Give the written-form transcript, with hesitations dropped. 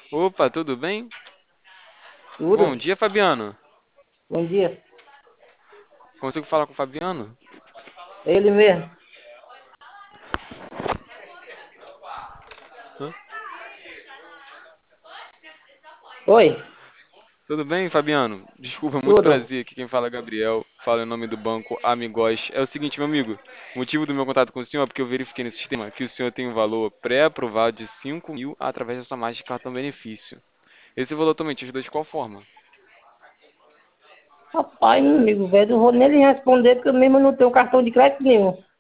Opa, tudo bem? Tudo? Bom dia, Fabiano. Bom dia. Consigo falar com o Fabiano? Ele mesmo. Hã? Oi, Tudo bem, Fabiano? Desculpa, muito tudo. prazer. Aqui quem fala é Gabriel. Fala em nome do banco Amigos. É o seguinte, meu amigo. O motivo do meu contato com o senhor é porque eu verifiquei no sistema que o senhor tem um valor pré-aprovado de 5.000 através da sua margem de cartão benefício. Esse valor também te ajuda de qual forma? Rapaz, meu amigo velho, não vou nem lhe responder porque eu mesmo não tenho cartão de crédito nenhum.